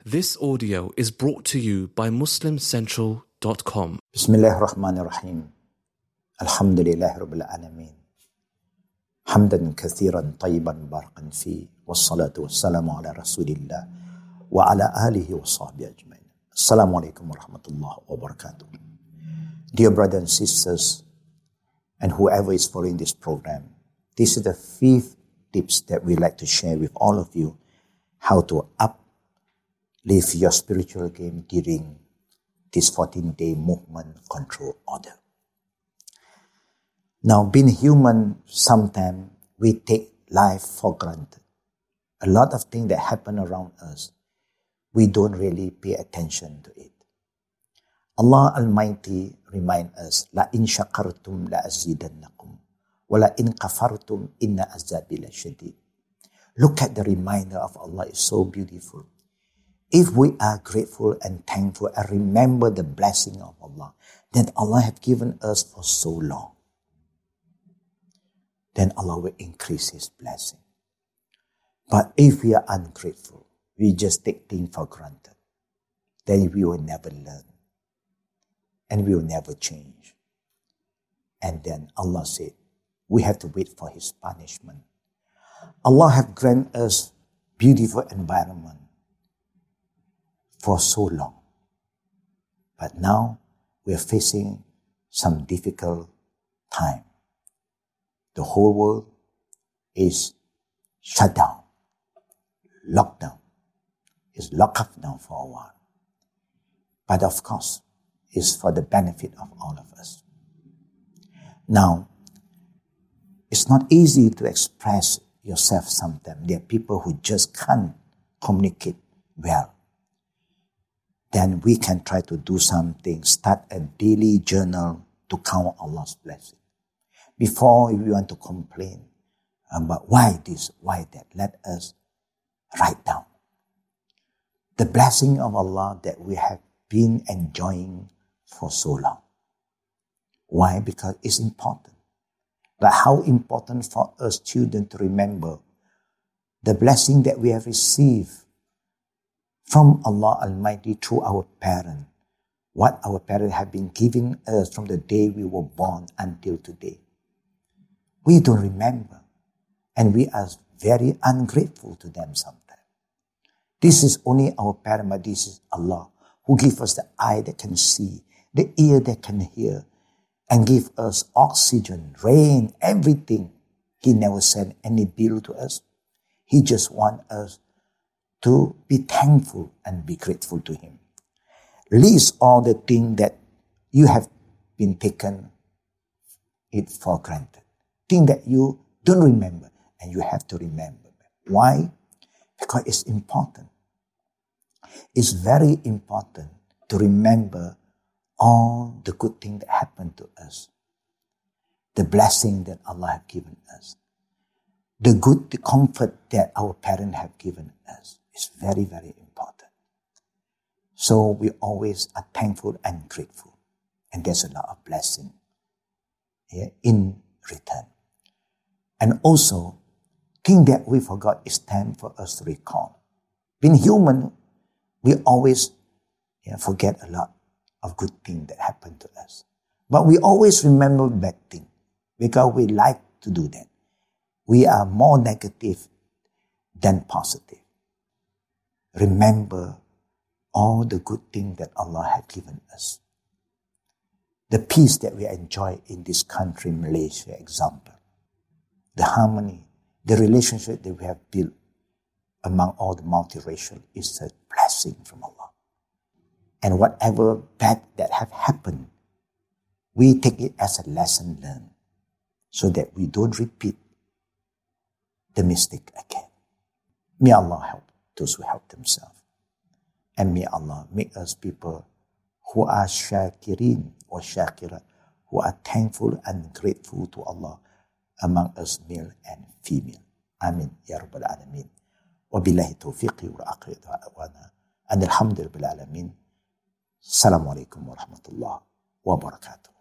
This audio is brought to you by MuslimCentral.com. Bismillahirrahmanirrahim. Alhamdulillahi Rabbil Alameen. Hamdan kathiran tayyiban barakan fi. Wassalatu wassalamu ala Rasulillah. Wa ala alihi wa sahbihi ajma'in. Assalamualaikum warahmatullahi wabarakatuh. Dear brothers and sisters, and whoever is following this program, this is the 5th tips that we like to share with all of you, how to uplift your spiritual game during this 14-day movement control order. Now, being human, sometimes we take life for granted. A lot of things that happen around us, we don't really pay attention to it. Allah Almighty reminds us, La in shakartum la azidannakum, wa la in kafartum inna azabi la shadid. Look at the reminder of Allah, it's so beautiful. If we are grateful and thankful and remember the blessing of Allah that Allah has given us for so long, then Allah will increase His blessing. But if we are ungrateful, we just take things for granted, then we will never learn and we will never change. And then Allah said, we have to wait for His punishment. Allah has granted us beautiful environment for so long. But now we are facing some difficult time. The whole world is shut down, locked down, is locked up now for a while. But of course, it's for the benefit of all of us. Now, it's not easy to express yourself sometimes. There are people who just can't communicate well. Then we can try to do something, start a daily journal to count Allah's blessing. Before we want to complain about why this, why that, let us write down the blessing of Allah that we have been enjoying for so long. Why? Because it's important. But how important for us children to remember the blessing that we have received from Allah Almighty through our parents, what our parents have been giving us from the day we were born until today. We don't remember, and we are very ungrateful to them sometimes. This is only our parents, but this is Allah who gives us the eye that can see, the ear that can hear, and give us oxygen, rain, everything. He never sent any bill to us. He just wants us to be thankful and be grateful to Him. List all the things that you have been taken it for granted. Things that you don't remember and you have to remember. Why? Because it's important. It's very important to remember all the good things that happened to us. The blessing that Allah has given us. The comfort that our parents have given us. It's very, very important. So we always are thankful and grateful. And there's a lot of blessing in return. And also, thing that we forgot is time for us to recall. Being human, we always forget a lot of good things that happened to us. But we always remember bad things because we like to do that. We are more negative than positive. Remember all the good things that Allah has given us. The peace that we enjoy in this country, Malaysia, example. The harmony, the relationship that we have built among all the multiracial is a blessing from Allah. And whatever bad that have happened, we take it as a lesson learned so that we don't repeat the mistake again. May Allah help those who help themselves. And may Allah make us people who are shakirin or shakirat, who are thankful and grateful to Allah among us male and female. Amin. Ya Rabbal Alameen. Wa billahi tawfiqi wa aqri da'wana. And alhamdulillah Alameen. Assalamualaikum warahmatullahi wabarakatuh.